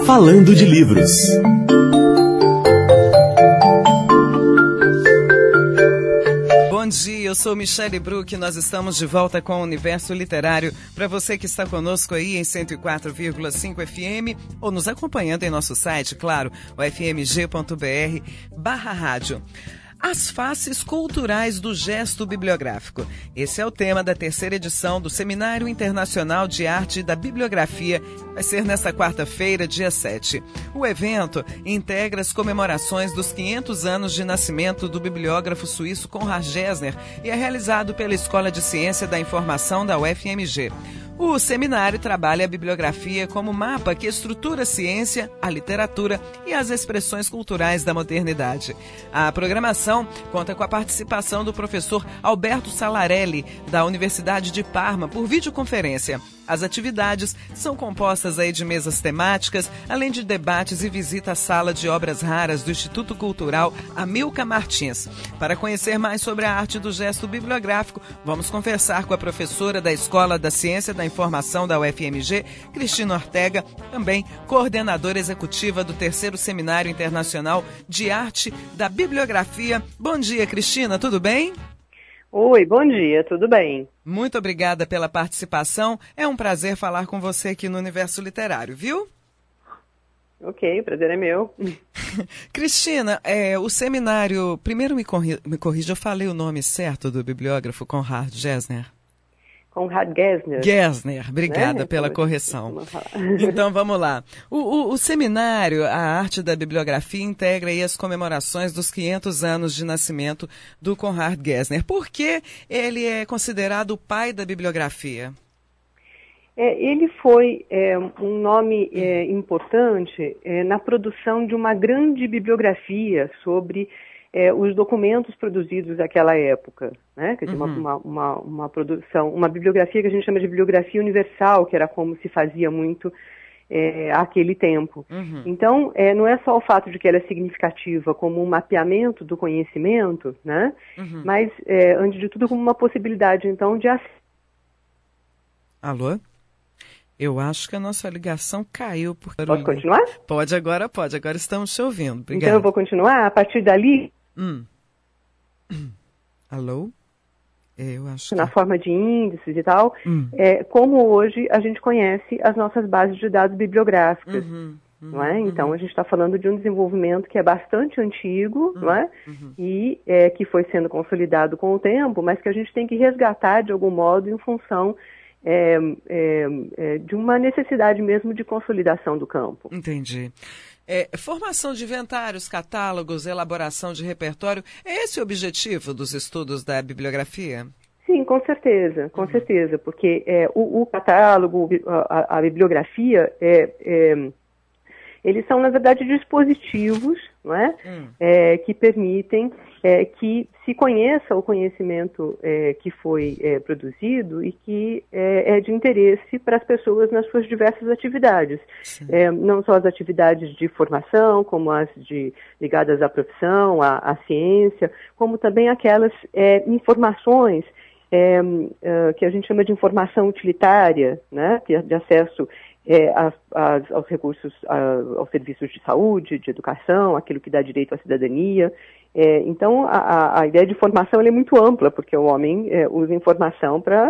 Falando de Livros. Bom dia, eu sou Michele Bruck e nós estamos de volta com o Universo Literário. Para você que está conosco aí em 104,5 FM ou nos acompanhando em nosso site, claro, o fmg.br/rádio. As faces culturais do gesto bibliográfico. Esse é o tema da terceira edição do Seminário Internacional de Arte da Bibliografia. Vai ser nesta quarta-feira, dia 7. O evento integra as comemorações dos 500 anos de nascimento do bibliógrafo suíço Konrad Gessner e é realizado pela Escola de Ciência da Informação da UFMG. O seminário trabalha a bibliografia como mapa que estrutura a ciência, a literatura e as expressões culturais da modernidade. A programação conta com a participação do professor Alberto Salarelli, da Universidade de Parma, por videoconferência. As atividades são compostas aí de mesas temáticas, além de debates e visita à sala de obras raras do Instituto Cultural Amilcar Martins. Para conhecer mais sobre a arte do gesto bibliográfico, vamos conversar com a professora da Escola da Ciência da Informação da UFMG, Cristina Ortega, também coordenadora executiva do terceiro Seminário Internacional de Arte da Bibliografia. Bom dia, Cristina, tudo bem? Oi, bom dia, tudo bem? Muito obrigada pela participação. É um prazer falar com você aqui no Universo Literário, viu? Ok, o prazer é meu. Cristina, o seminário... Primeiro me corrija, eu falei o nome certo do bibliógrafo Konrad Gessner? Konrad Gessner. Gessner, obrigada pela correção. Então, vamos lá. O seminário, a arte da bibliografia, integra aí as comemorações dos 500 anos de nascimento do Konrad Gessner. Por que ele é considerado o pai da bibliografia? Ele foi um nome importante na produção de uma grande bibliografia sobre os documentos produzidos naquela época, né? Quer dizer, uma produção, uma bibliografia que a gente chama de bibliografia universal, que era como se fazia muito àquele tempo. Então, não é só o fato de que ela é significativa como um mapeamento do conhecimento, né? Mas, antes de tudo, como uma possibilidade, então, de... Alô? Eu acho que a nossa ligação caiu. Posso continuar? Pode. Agora estamos te ouvindo. Obrigada. Então, eu vou continuar. A partir dali... Alô? Eu acho na forma de índices e tal, como hoje a gente conhece as nossas bases de dados bibliográficas, não é? Então, a gente está falando de um desenvolvimento que é bastante antigo, não é? E que foi sendo consolidado com o tempo, mas que a gente tem que resgatar de algum modo em função de uma necessidade mesmo de consolidação do campo. Entendi. Formação de inventários, catálogos, elaboração de repertório, é esse o objetivo dos estudos da bibliografia? Sim, com certeza, porque o catálogo, a bibliografia, eles são, na verdade, dispositivos, não é? Que permitem que se conheça o conhecimento que foi produzido e que é de interesse para as pessoas nas suas diversas atividades. Não só as atividades de formação, como as ligadas à profissão, à ciência, como também aquelas informações que a gente chama de informação utilitária, né? De acesso aos recursos, aos serviços de saúde, de educação, aquilo que dá direito à cidadania. Então, a ideia de formação é muito ampla, porque o homem usa informação para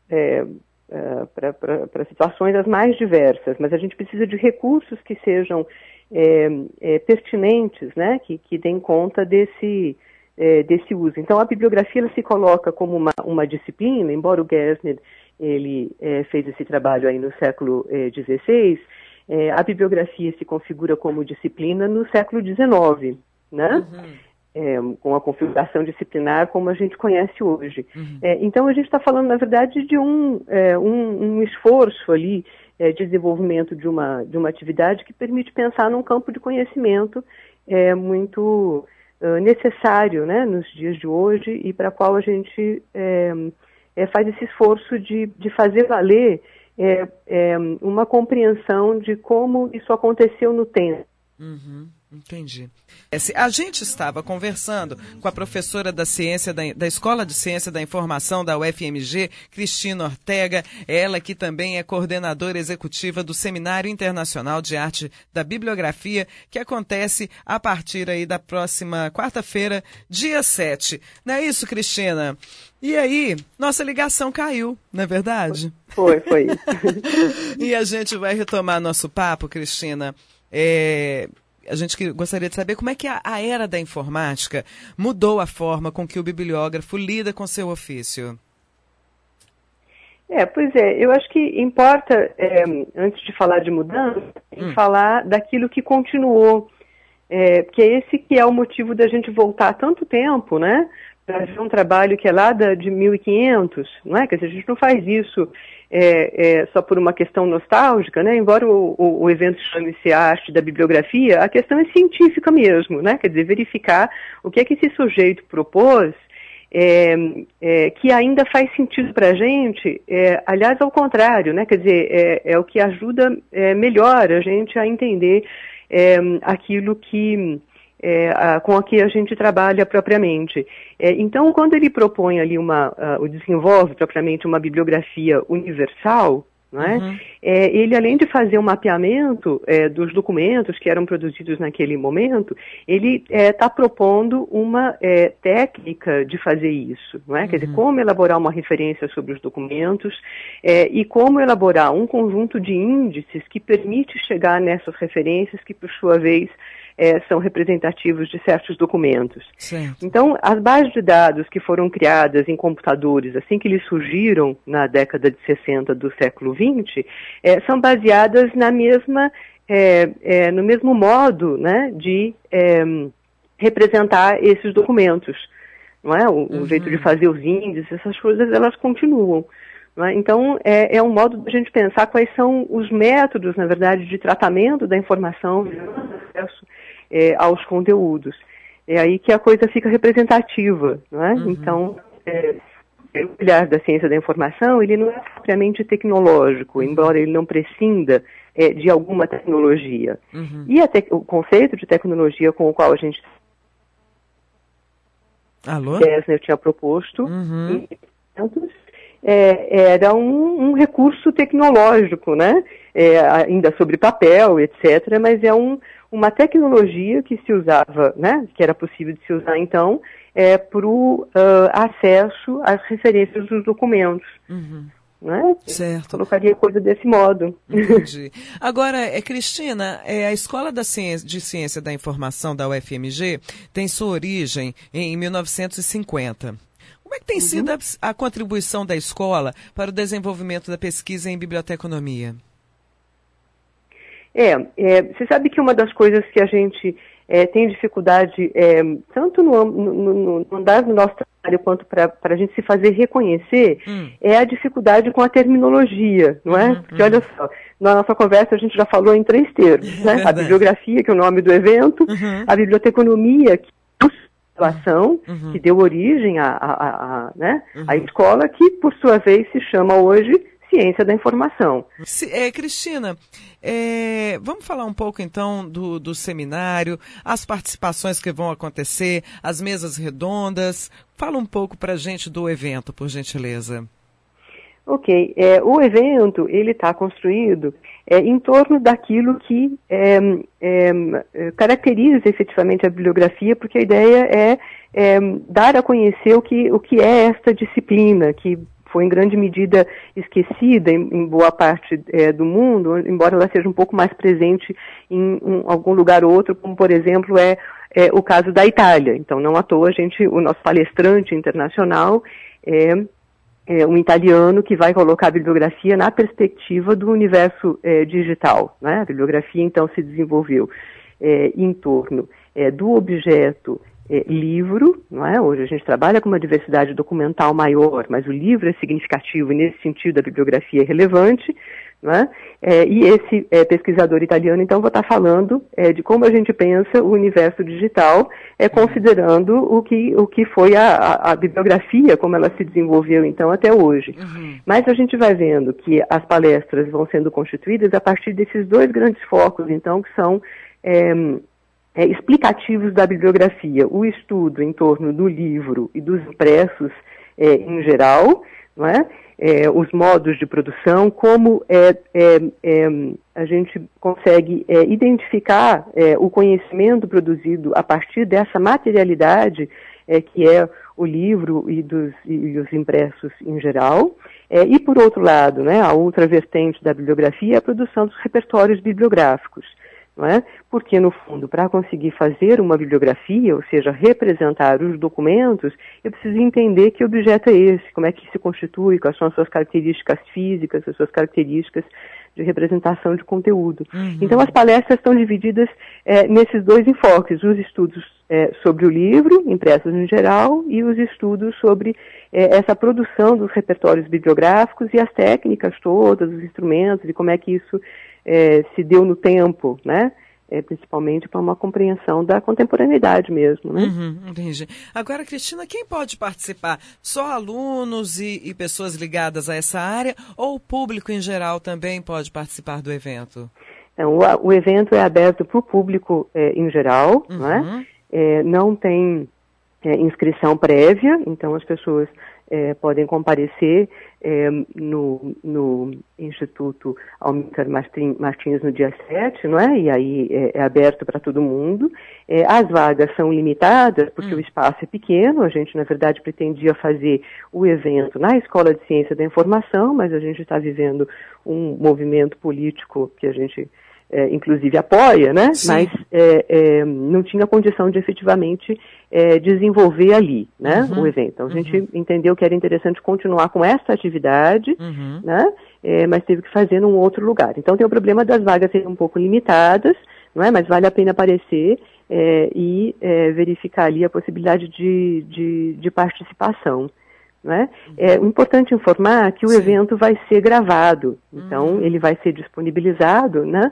situações as mais diversas, mas a gente precisa de recursos que sejam pertinentes, né, que deem conta desse uso. Então, a bibliografia ela se coloca como uma disciplina, embora o Gessner ele fez esse trabalho aí no século XVI, a bibliografia se configura como disciplina no século XIX, né? Com a configuração disciplinar como a gente conhece hoje. Então, a gente está falando, na verdade, de um esforço ali de desenvolvimento de uma atividade que permite pensar num campo de conhecimento muito necessário, né, nos dias de hoje e para a qual a gente faz esse esforço de fazer valer uma compreensão de como isso aconteceu no tempo. Entendi. A gente estava conversando com a professora da Escola de Ciência da Informação da UFMG, Cristina Ortega, ela que também é coordenadora executiva do Seminário Internacional de Arte da Bibliografia, que acontece a partir aí da próxima quarta-feira, dia 7. Não é isso, Cristina? E aí, nossa ligação caiu, não é verdade? Foi. E a gente vai retomar nosso papo, Cristina. A gente gostaria de saber como é que a era da informática mudou a forma com que o bibliógrafo lida com seu ofício. Pois é, eu acho que importa, antes de falar de mudança, falar daquilo que continuou, porque esse que é o motivo da gente voltar tanto tempo, né, para ver um trabalho que é lá de 1500, não é? Quer dizer, a gente não faz isso só por uma questão nostálgica, né? Embora o evento chame-se Arte da Bibliografia, a questão é científica mesmo, né? Quer dizer, verificar o que é que esse sujeito propôs, que ainda faz sentido para a gente, aliás, ao contrário, né? Quer dizer, é o que ajuda melhor a gente a entender aquilo que com a que a gente trabalha propriamente. Então, quando ele propõe ali desenvolve propriamente uma bibliografia universal, não é? Ele, além de fazer um mapeamento dos documentos que eram produzidos naquele momento, ele está propondo uma técnica de fazer isso, não é? Quer dizer, como elaborar uma referência sobre os documentos e como elaborar um conjunto de índices que permite chegar nessas referências que, por sua vez, são representativos de certos documentos. Certo. Então, as bases de dados que foram criadas em computadores assim que eles surgiram na década de 60 do século XX, são baseadas na mesma, no mesmo modo, né, de representar esses documentos. Não é? O jeito de fazer os índices, essas coisas, elas continuam. Não é? Então, é um modo de a gente pensar quais são os métodos, na verdade, de tratamento da informação, de acesso aos conteúdos. É aí que a coisa fica representativa, não é? Então, o olhar da ciência da informação, ele não é propriamente tecnológico, embora ele não prescinda de alguma tecnologia. E o conceito de tecnologia com o qual a gente Gessner tinha proposto, era um recurso tecnológico, né? Ainda sobre papel, etc., mas uma tecnologia que se usava, né? Que era possível de se usar, então, para o acesso às referências dos documentos. Né? Certo. Colocaria coisa desse modo. Entendi. Agora, Cristina, a Escola de Ciência da Informação da UFMG tem sua origem em 1950. Como é que tem sido a contribuição da escola para o desenvolvimento da pesquisa em biblioteconomia? Você sabe que uma das coisas que a gente tem dificuldade, tanto no andar do nosso trabalho quanto para a gente se fazer reconhecer, é a dificuldade com a terminologia, não é? Porque olha só, na nossa conversa a gente já falou em 3 termos, né? A bibliografia, que é o nome do evento, a biblioteconomia, que que deu origem à escola, que, por sua vez, se chama hoje Ciência da Informação. Cristina, vamos falar um pouco, então, do seminário, as participações que vão acontecer, as mesas redondas. Fala um pouco para a gente do evento, por gentileza. Ok. O evento, ele está construído em torno daquilo que caracteriza efetivamente a bibliografia, porque a ideia é dar a conhecer o que é esta disciplina, que foi em grande medida esquecida em boa parte do mundo, embora ela seja um pouco mais presente em algum lugar ou outro, como, por exemplo, o caso da Itália. Então, não à toa, o nosso palestrante internacional um italiano que vai colocar a bibliografia na perspectiva do universo digital, né? A bibliografia, então, se desenvolveu em torno do objeto livro, não é? Hoje a gente trabalha com uma diversidade documental maior, mas o livro é significativo e, nesse sentido, a bibliografia é relevante, não é? E esse pesquisador italiano, então, vai estar falando de como a gente pensa o universo digital, considerando o que foi a bibliografia, como ela se desenvolveu, então, até hoje. Mas a gente vai vendo que as palestras vão sendo constituídas a partir desses 2 grandes focos, então, que são explicativos da bibliografia, o estudo em torno do livro e dos impressos em geral, não é? Os modos de produção, como a gente consegue identificar o conhecimento produzido a partir dessa materialidade que é o livro e os impressos em geral. E, por outro lado, né, a outra vertente da bibliografia é a produção dos repertórios bibliográficos. Não é? Porque, no fundo, para conseguir fazer uma bibliografia, ou seja, representar os documentos, eu preciso entender que objeto é esse, como é que se constitui, quais são as suas características físicas, as suas características de representação de conteúdo. Uhum. Então, as palestras estão divididas nesses dois enfoques, os estudos sobre o livro, impressos em geral, e os estudos sobre essa produção dos repertórios bibliográficos e as técnicas todas, os instrumentos, e como é que isso se deu no tempo, né? Principalmente para uma compreensão da contemporaneidade mesmo, né? Entendi. Agora, Cristina, quem pode participar? Só alunos e pessoas ligadas a essa área, ou o público em geral também pode participar do evento? Então, o evento é aberto para o público em geral, né? Não tem inscrição prévia, então as pessoas podem comparecer no Instituto Almícar Martins no dia 7, não é? E aí é aberto para todo mundo. As vagas são limitadas, porque o espaço é pequeno. A gente, na verdade, pretendia fazer o evento na Escola de Ciência da Informação, mas a gente está vivendo um movimento político que a gente inclusive apoia, né? Sim. Mas não tinha condição de efetivamente desenvolver ali, né? O evento. Então a gente entendeu que era interessante continuar com essa atividade, né? Mas teve que fazer num outro lugar. Então tem o problema das vagas serem um pouco limitadas, não é? Mas vale a pena aparecer e verificar ali a possibilidade de participação. Né? É importante informar que o evento vai ser gravado, então ele vai ser disponibilizado, né,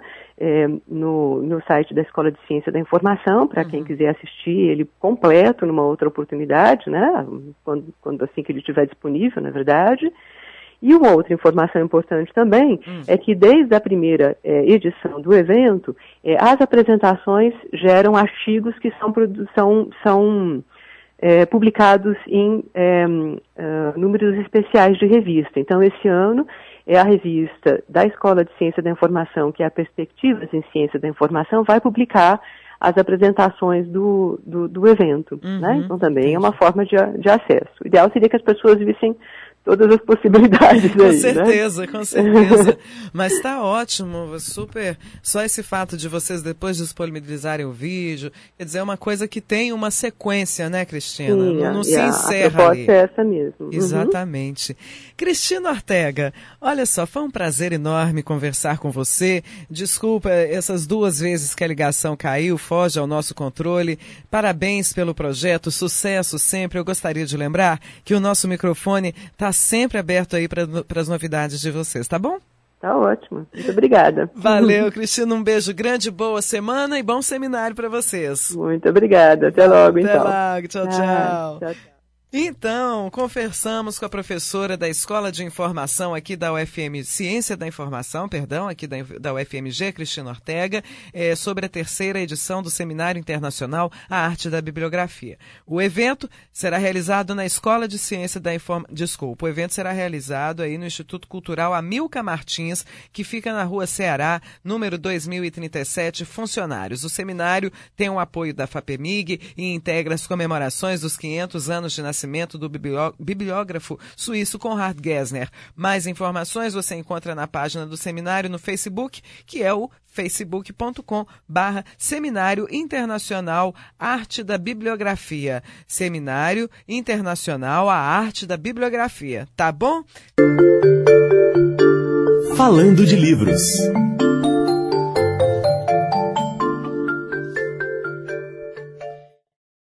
no site da Escola de Ciência da Informação, para quem quiser assistir ele completo numa outra oportunidade, né, quando assim que ele estiver disponível, na verdade. E uma outra informação importante também é que desde a primeira edição do evento, as apresentações geram artigos que são publicados em números especiais de revista. Então, esse ano, a revista da Escola de Ciência da Informação, que é a Perspectivas em Ciência da Informação, vai publicar as apresentações do evento. Né? Então, também é uma forma de acesso. O ideal seria que as pessoas vissem todas as possibilidades com aí, certeza, né? Com certeza. Mas está ótimo, super. Só esse fato de vocês depois disponibilizarem o vídeo, quer dizer, é uma coisa que tem uma sequência, né, Cristina? Sim, não se encerra a proposta é essa mesmo. Exatamente. Cristina Ortega, olha só, foi um prazer enorme conversar com você. Desculpa essas 2 vezes que a ligação caiu, foge ao nosso controle. Parabéns pelo projeto, sucesso sempre. Eu gostaria de lembrar que o nosso microfone está sempre aberto aí para as novidades de vocês, tá bom? Tá ótimo. Muito obrigada. Valeu, Cristina. Um beijo grande, boa semana e bom seminário para vocês. Muito obrigada. Até logo, então. Até logo. Tchau, tchau. Tchau, tchau. Então, conversamos com a professora da Escola de Informação aqui da UFM, Ciência da Informação, aqui da UFMG, Cristina Ortega, sobre a 3ª edição do Seminário Internacional A Arte da Bibliografia. O evento será realizado na Escola de Ciência da Informação. O evento será realizado aí no Instituto Cultural Amílcar Martins, que fica na Rua Ceará, número 2037, funcionários. O seminário tem o apoio da FAPEMIG e integra as comemorações dos 500 anos de nascimento do bibliógrafo suíço Conrad Gessner. Mais informações você encontra na página do seminário no Facebook, que é o facebook.com/Seminário Internacional Arte da Bibliografia. Seminário Internacional A Arte da Bibliografia. Tá bom? Falando de livros.